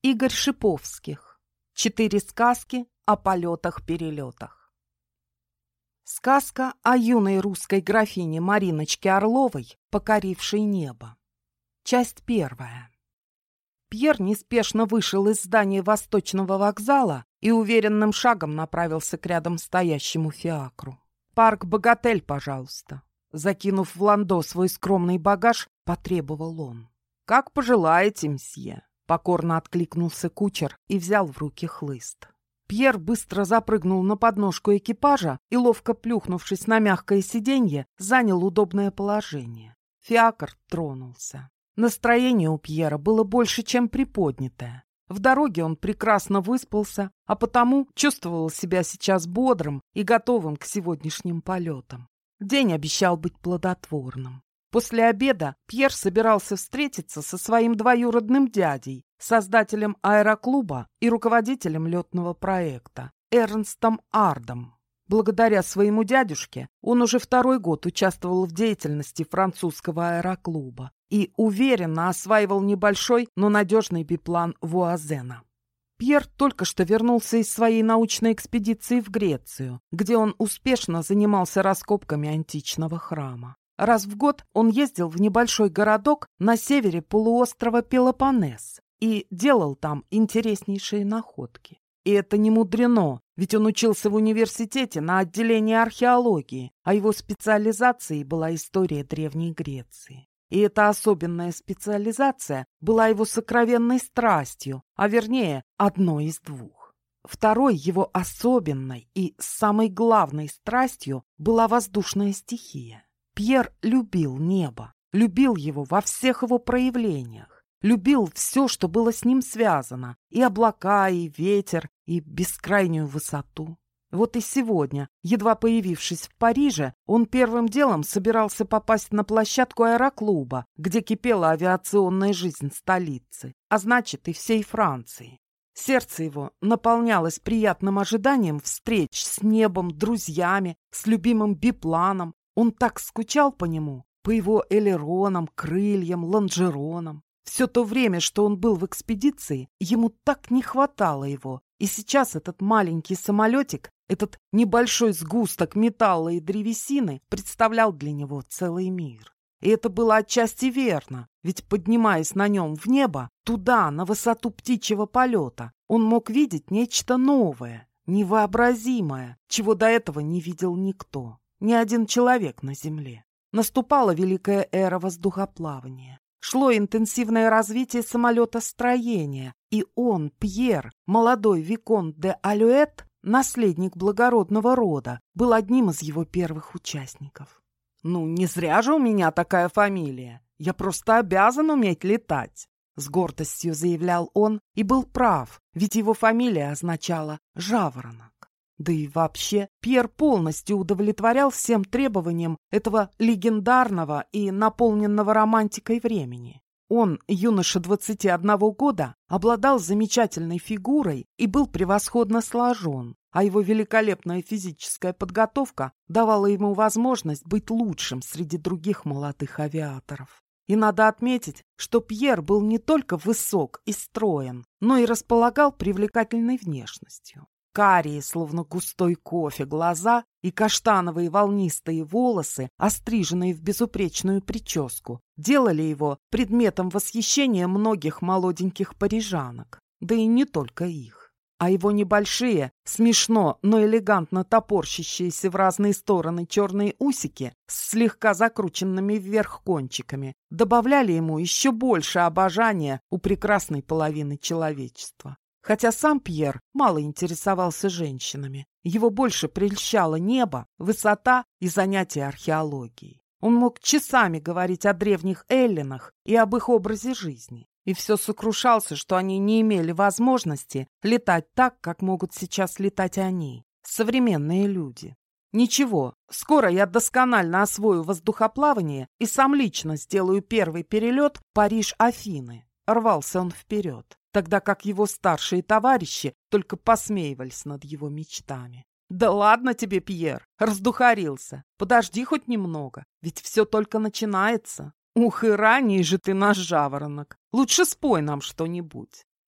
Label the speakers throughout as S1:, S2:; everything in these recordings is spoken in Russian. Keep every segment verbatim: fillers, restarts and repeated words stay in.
S1: Игорь Шиповских. Четыре сказки о полетах-перелетах. Сказка о юной русской графине Мариночке Орловой, покорившей небо. Часть первая. Пьер неспешно вышел из здания Восточного вокзала и уверенным шагом направился к рядом стоящему фиакру. «Парк Богатель, пожалуйста». Закинув в ландо свой скромный багаж, потребовал он. «Как пожелаете, мсье», — покорно откликнулся кучер и взял в руки хлыст. Пьер быстро запрыгнул на подножку экипажа и, ловко плюхнувшись на мягкое сиденье, занял удобное положение. Фиакр тронулся. Настроение у Пьера было больше, чем приподнятое. В дороге он прекрасно выспался, а потому чувствовал себя сейчас бодрым и готовым к сегодняшним полетам. День обещал быть плодотворным. После обеда Пьер собирался встретиться со своим двоюродным дядей, создателем аэроклуба и руководителем летного проекта, Эрнстом Ардом. Благодаря своему дядюшке он уже второй год участвовал в деятельности французского аэроклуба и уверенно осваивал небольшой, но надежный биплан Вуазена. Пьер только что вернулся из своей научной экспедиции в Грецию, где он успешно занимался раскопками античного храма. Раз в год он ездил в небольшой городок на севере полуострова Пелопоннес и делал там интереснейшие находки. И это не мудрено, ведь он учился в университете на отделении археологии, а его специализацией была история Древней Греции. И эта особенная специализация была его сокровенной страстью, а вернее, одной из двух. Второй его особенной и самой главной страстью была воздушная стихия. Пьер любил небо, любил его во всех его проявлениях, любил все, что было с ним связано, и облака, и ветер, и бескрайнюю высоту. Вот и сегодня, едва появившись в Париже, он первым делом собирался попасть на площадку аэроклуба, где кипела авиационная жизнь столицы, а значит и всей Франции. Сердце его наполнялось приятным ожиданием встреч с небом, друзьями, с любимым бипланом. Он так скучал по нему, по его элеронам, крыльям, лонжеронам. Все то время, что он был в экспедиции, ему так не хватало его. И сейчас этот маленький самолетик, этот небольшой сгусток металла и древесины представлял для него целый мир. И это было отчасти верно, ведь, поднимаясь на нем в небо, туда, на высоту птичьего полета, он мог видеть нечто новое, невообразимое, чего до этого не видел никто, ни один человек на Земле. Наступала великая эра воздухоплавания. Шло интенсивное развитие самолетостроения, и он, Пьер, молодой виконт де Алюэт, наследник благородного рода, был одним из его первых участников. «Ну, не зря же у меня такая фамилия. Я просто обязан уметь летать», — с гордостью заявлял он, и был прав, ведь его фамилия означала «жаворонок». Да и вообще, Пьер полностью удовлетворял всем требованиям этого легендарного и наполненного романтикой времени. Он, юноша двадцати одного года, обладал замечательной фигурой и был превосходно сложен, а его великолепная физическая подготовка давала ему возможность быть лучшим среди других молодых авиаторов. И надо отметить, что Пьер был не только высок и строен, но и располагал привлекательной внешностью. Карие, словно густой кофе, глаза и каштановые волнистые волосы, остриженные в безупречную прическу, делали его предметом восхищения многих молоденьких парижанок, да и не только их. А его небольшие, смешно, но элегантно топорщащиеся в разные стороны черные усики с слегка закрученными вверх кончиками добавляли ему еще больше обожания у прекрасной половины человечества. Хотя сам Пьер мало интересовался женщинами, его больше прельщало небо, высота и занятия археологией. Он мог часами говорить о древних эллинах и об их образе жизни, и все сокрушался, что они не имели возможности летать так, как могут сейчас летать они, современные люди. «Ничего, скоро я досконально освою воздухоплавание и сам лично сделаю первый перелет Париж-Афины», — рвался он вперед, тогда как его старшие товарищи только посмеивались над его мечтами. «Да ладно тебе, Пьер, раздухарился. Подожди хоть немного, ведь все только начинается. Ух, и ранний же ты наш жаворонок. Лучше спой нам что-нибудь».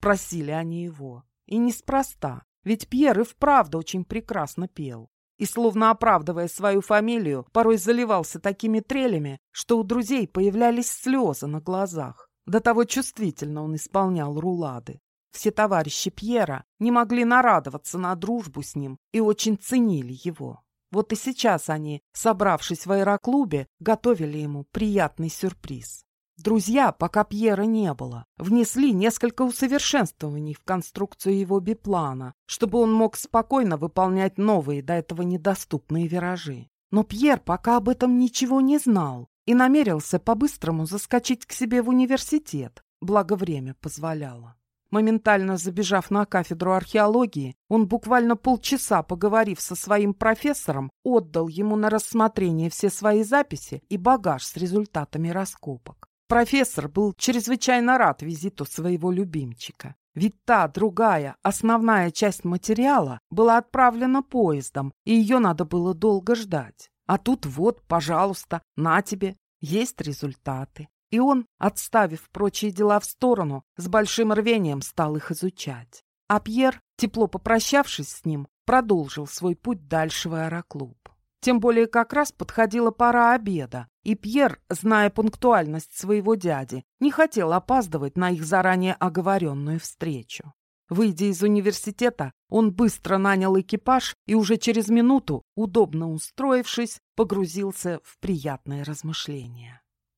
S1: спросили они его. И неспроста, ведь Пьер и вправду очень прекрасно пел. И, словно оправдывая свою фамилию, порой заливался такими трелями, что у друзей появлялись слезы на глазах. До того чувствительно он исполнял рулады. Все товарищи Пьера не могли нарадоваться на дружбу с ним и очень ценили его. Вот и сейчас они, собравшись в аэроклубе, готовили ему приятный сюрприз. Друзья, пока Пьера не было, внесли несколько усовершенствований в конструкцию его биплана, чтобы он мог спокойно выполнять новые, до этого недоступные виражи. Но Пьер пока об этом ничего не знал и намерился по-быстрому заскочить к себе в университет, благо время позволяло. Моментально забежав на кафедру археологии, он буквально полчаса, поговорив со своим профессором, отдал ему на рассмотрение все свои записи и багаж с результатами раскопок. Профессор был чрезвычайно рад визиту своего любимчика. Ведь та, другая, основная часть материала была отправлена поездом, и ее надо было долго ждать. А тут вот, пожалуйста, на тебе, есть результаты. И он, отставив прочие дела в сторону, с большим рвением стал их изучать. А Пьер, тепло попрощавшись с ним, продолжил свой путь дальше в аэроклуб. Тем более как раз подходила пора обеда, и Пьер, зная пунктуальность своего дяди, не хотел опаздывать на их заранее оговоренную встречу. Выйдя из университета, он быстро нанял экипаж и уже через минуту, удобно устроившись, погрузился в приятные размышления.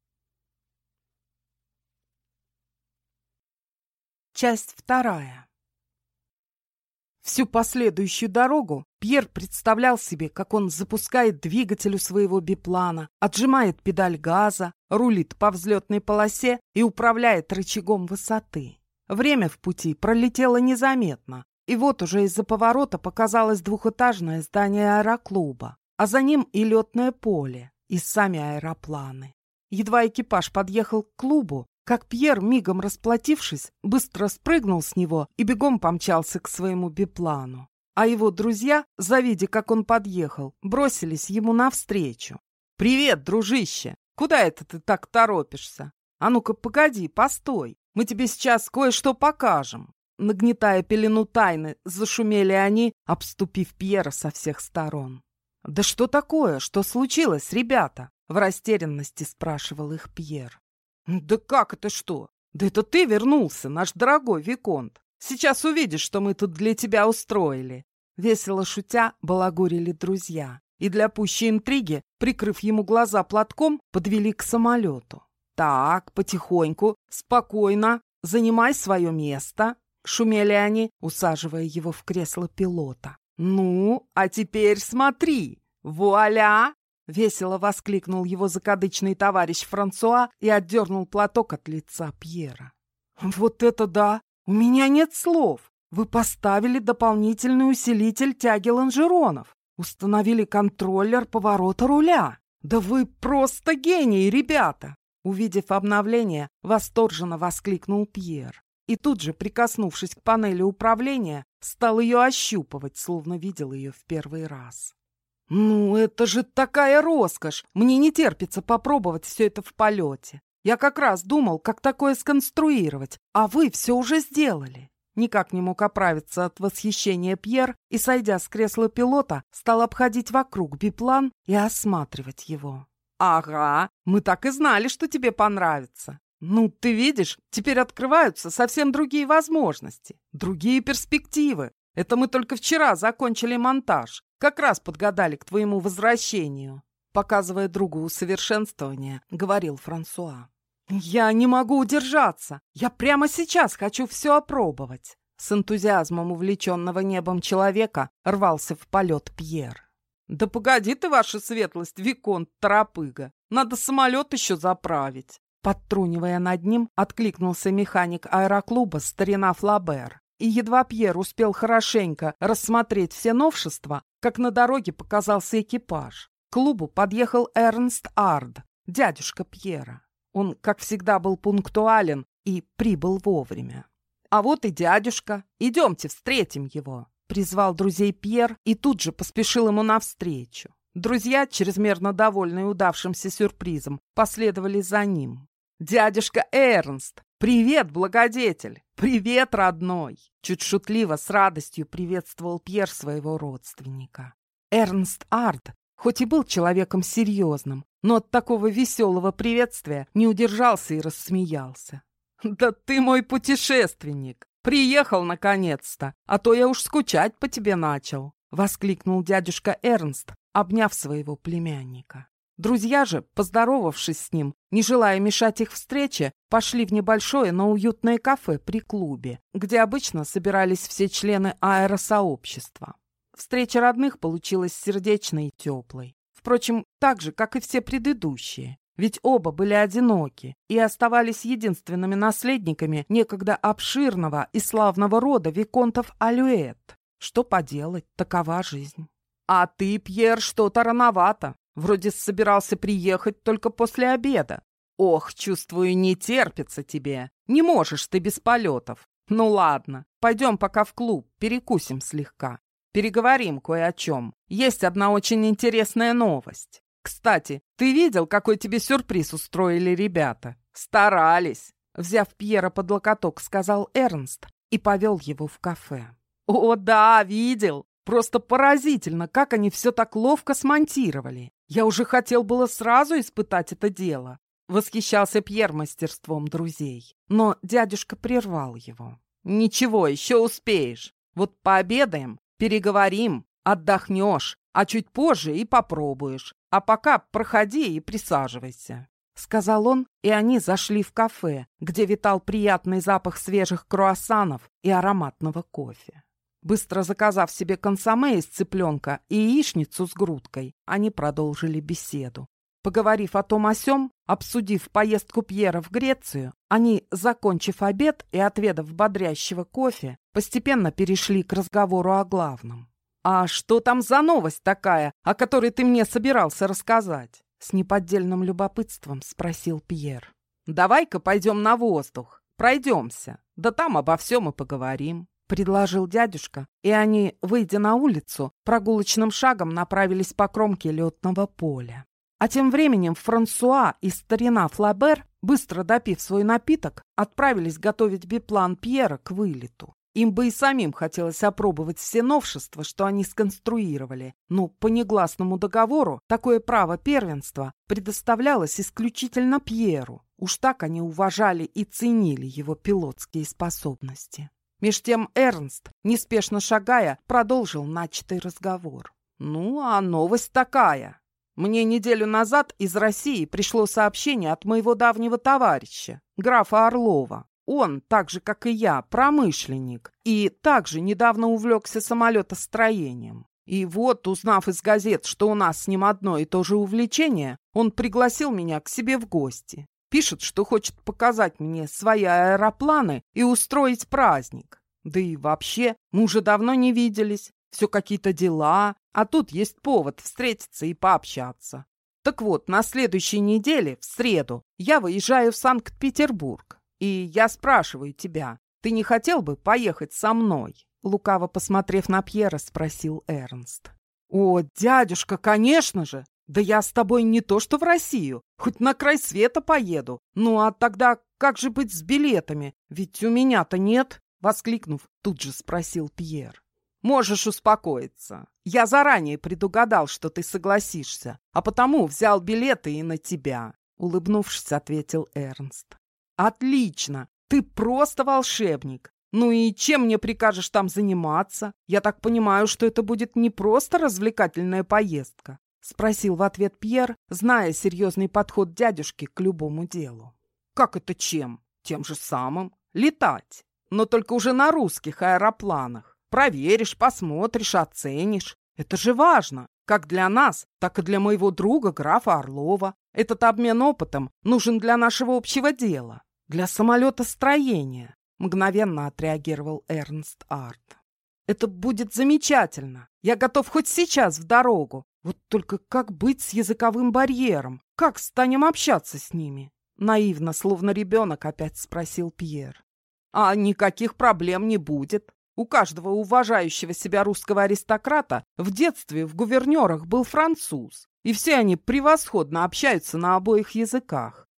S1: Часть вторая. Всю последующую дорогу Пьер представлял себе, как он запускает двигатель у своего биплана, отжимает педаль газа, рулит по взлетной полосе и управляет рычагом высоты. Время в пути пролетело незаметно, и вот уже из-за поворота показалось двухэтажное здание аэроклуба, а за ним и летное поле, и сами аэропланы. Едва экипаж подъехал к клубу, как Пьер, мигом расплатившись, быстро спрыгнул с него и бегом помчался к своему биплану. А его друзья, завидя, как он подъехал, бросились ему навстречу. «Привет, дружище! Куда это ты так торопишься? А ну-ка, погоди, постой, мы тебе сейчас кое-что покажем!» Нагнетая пелену тайны, зашумели они, обступив Пьера со всех сторон. «Да что такое? Что случилось, ребята?» — в растерянности спрашивал их Пьер. «Да как это что? Да это ты вернулся, наш дорогой виконт. Сейчас увидишь, что мы тут для тебя устроили». Весело шутя, балагурили друзья. И для пущей интриги, прикрыв ему глаза платком, подвели к самолету. «Так, потихоньку, спокойно, занимай свое место», — шумели они, усаживая его в кресло пилота. «Ну, а теперь смотри, вуаля!» — весело воскликнул его закадычный товарищ Франсуа и отдернул платок от лица Пьера. «Вот это да! У меня нет слов! Вы поставили дополнительный усилитель тяги лонжеронов, установили контроллер поворота руля. Да вы просто гении, ребята!» Увидев обновление, восторженно воскликнул Пьер. И тут же, прикоснувшись к панели управления, стал ее ощупывать, словно видел ее в первый раз. «Ну, это же такая роскошь! Мне не терпится попробовать все это в полете. Я как раз думал, как такое сконструировать, а вы все уже сделали». Никак не мог оправиться от восхищения Пьер и, сойдя с кресла пилота, стал обходить вокруг биплан и осматривать его. «Ага, мы так и знали, что тебе понравится. Ну, ты видишь, теперь открываются совсем другие возможности, другие перспективы. Это мы только вчера закончили монтаж. Как раз подгадали к твоему возвращению», — показывая другу усовершенствование, говорил Франсуа. «Я не могу удержаться. Я прямо сейчас хочу все опробовать». С энтузиазмом увлеченного небом человека рвался в полет Пьер. «Да погоди ты, ваша светлость, виконт Торопыга. Надо самолет еще заправить». Подтрунивая над ним, откликнулся механик аэроклуба старина Флабер. И едва Пьер успел хорошенько рассмотреть все новшества, как на дороге показался экипаж. К клубу подъехал Эрнст Ард, дядюшка Пьера. Он, как всегда, был пунктуален и прибыл вовремя. «А вот и дядюшка. Идемте, встретим его», — призвал друзей Пьер и тут же поспешил ему навстречу. Друзья, чрезмерно довольные удавшимся сюрпризом, последовали за ним. Дядюшка Эрнст! Привет, благодетель! Привет, родной!» Чуть шутливо, с радостью приветствовал Пьер своего родственника. Эрнст Ард, хоть и был человеком серьезным, но от такого веселого приветствия не удержался и рассмеялся. «Да ты мой путешественник! Приехал наконец-то, а то я уж скучать по тебе начал!» — воскликнул дядюшка Эрнст, обняв своего племянника. Друзья же, поздоровавшись с ним, не желая мешать их встрече, пошли в небольшое, но уютное кафе при клубе, где обычно собирались все члены аэросообщества. Встреча родных получилась сердечной и теплой. Впрочем, так же, как и все предыдущие. Ведь оба были одиноки и оставались единственными наследниками некогда обширного и славного рода виконтов Алюэт. Что поделать, такова жизнь. «А ты, Пьер, что-то рановато. Вроде собирался приехать только после обеда. Ох, чувствую, не терпится тебе. Не можешь ты без полетов. Ну ладно, пойдем пока в клуб, перекусим слегка. Переговорим кое о чем. Есть одна очень интересная новость. Кстати, ты видел, какой тебе сюрприз устроили ребята? Старались!» Взяв Пьера под локоток, сказал Эрнст и повел его в кафе. «О, да, видел! Просто поразительно, как они все так ловко смонтировали. Я уже хотел было сразу испытать это дело». Восхищался Пьер мастерством друзей, но дядюшка прервал его. «Ничего, еще успеешь. Вот пообедаем, переговорим, отдохнешь, а чуть позже и попробуешь. А пока проходи и присаживайся», — сказал он, и они зашли в кафе, где витал приятный запах свежих круассанов и ароматного кофе. Быстро заказав себе консомме из цыпленка и яичницу с грудкой, они продолжили беседу. Поговорив о том о сём, обсудив поездку Пьера в Грецию, они, закончив обед и отведав бодрящего кофе, постепенно перешли к разговору о главном. «А что там за новость такая, о которой ты мне собирался рассказать?» С неподдельным любопытством спросил Пьер. «Давай-ка пойдем на воздух, пройдемся, да там обо всем и поговорим», — предложил дядюшка, и они, выйдя на улицу, прогулочным шагом направились по кромке летного поля. А тем временем Франсуа и старина Флабер, быстро допив свой напиток, отправились готовить биплан Пьера к вылету. Им бы и самим хотелось опробовать все новшества, что они сконструировали, но по негласному договору такое право первенства предоставлялось исключительно Пьеру. Уж так они уважали и ценили его пилотские способности. Меж тем Эрнст, неспешно шагая, продолжил начатый разговор. «Ну, а новость такая. Мне неделю назад из России пришло сообщение от моего давнего товарища, графа Орлова. Он, так же, как и я, промышленник, и также недавно увлекся самолетостроением. И вот, узнав из газет, что у нас с ним одно и то же увлечение, он пригласил меня к себе в гости. Пишет, что хочет показать мне свои аэропланы и устроить праздник. Да и вообще, мы уже давно не виделись, все какие-то дела, а тут есть повод встретиться и пообщаться. Так вот, на следующей неделе, в среду, я выезжаю в Санкт-Петербург. И я спрашиваю тебя, ты не хотел бы поехать со мной?» Лукаво посмотрев на Пьера, спросил Эрнст. «О, дядюшка, конечно же! Да я с тобой не то что в Россию, хоть на край света поеду. Ну а тогда как же быть с билетами? Ведь у меня-то нет!» Воскликнув, тут же спросил Пьер. «Можешь успокоиться. Я заранее предугадал, что ты согласишься, а потому взял билеты и на тебя», — улыбнувшись, ответил Эрнст. «Отлично! Ты просто волшебник! Ну и чем мне прикажешь там заниматься? Я так понимаю, что это будет не просто развлекательная поездка?» — спросил в ответ Пьер, зная серьезный подход дядюшки к любому делу. «Как это чем? Тем же самым. Летать. Но только уже на русских аэропланах. Проверишь, посмотришь, оценишь. Это же важно, как для нас, так и для моего друга графа Орлова. Этот обмен опытом нужен для нашего общего дела, для самолетостроения», — мгновенно отреагировал Эрнст Ард. «Это будет замечательно. Я готов хоть сейчас в дорогу. Вот только как быть с языковым барьером? Как станем общаться с ними?» Наивно, словно ребенок, опять спросил Пьер. «А никаких проблем не будет. У каждого уважающего себя русского аристократа в детстве в гувернерах был француз, и все они превосходно общаются на обоих языках.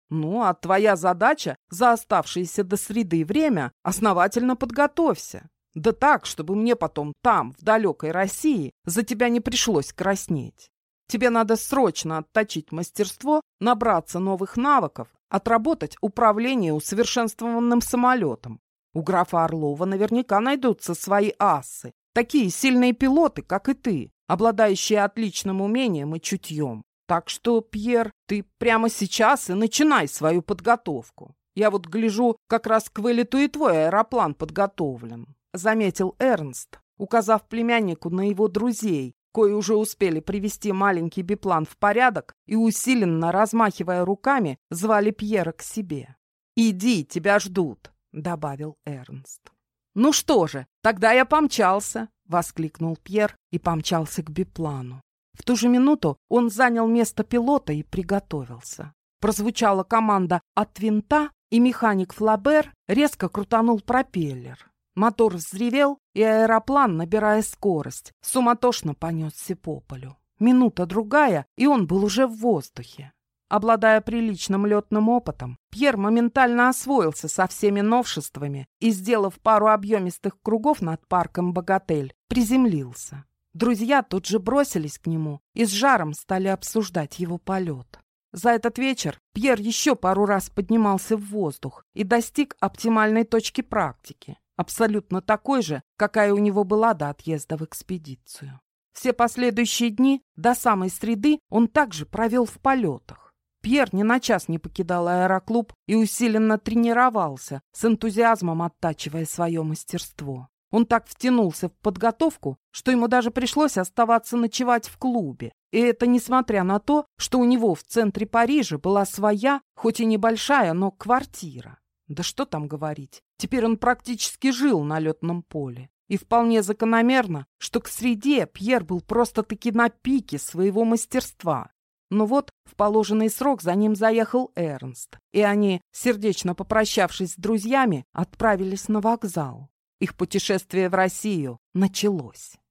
S1: Ну, а твоя задача за оставшееся до среды время основательно подготовься. Да так, чтобы мне потом там, в далекой России, за тебя не пришлось краснеть. Тебе надо срочно отточить мастерство, набраться новых навыков, отработать управление усовершенствованным самолетом. У графа Орлова наверняка найдутся свои асы, такие сильные пилоты, как и ты, обладающие отличным умением и чутьем. Так что, Пьер, ты прямо сейчас и начинай свою подготовку. Я вот гляжу, как раз к вылету и твой аэроплан подготовлен», — заметил Эрнст, указав племяннику на его друзей, кои уже успели привести маленький биплан в порядок и, усиленно размахивая руками, звали Пьера к себе. «Иди, тебя ждут», — добавил Эрнст. «Ну что же, тогда я помчался», — воскликнул Пьер и помчался к биплану. В ту же минуту он занял место пилота и приготовился. Прозвучала команда от винта, и механик Флабер резко крутанул пропеллер. Мотор взревел, и аэроплан, набирая скорость, суматошно понесся по полю. Минута-другая, и он был уже в воздухе. Обладая приличным летным опытом, Пьер моментально освоился со всеми новшествами и, сделав пару объемистых кругов над парком «Богатель», приземлился. Друзья тут же бросились к нему и с жаром стали обсуждать его полет. За этот вечер Пьер еще пару раз поднимался в воздух и достиг оптимальной точки практики, абсолютно такой же, какая у него была до отъезда в экспедицию. Все последующие дни до самой среды он также провел в полетах. Пьер ни на час не покидал аэроклуб и усиленно тренировался, с энтузиазмом оттачивая свое мастерство. Он так втянулся в подготовку, что ему даже пришлось оставаться ночевать в клубе. И это несмотря на то, что у него в центре Парижа была своя, хоть и небольшая, но квартира. Да что там говорить, теперь он практически жил на летном поле. И вполне закономерно, что к среде Пьер был просто-таки на пике своего мастерства. Но вот в положенный срок за ним заехал Эрнст, и они, сердечно попрощавшись с друзьями, отправились на вокзал. Их путешествие в Россию началось.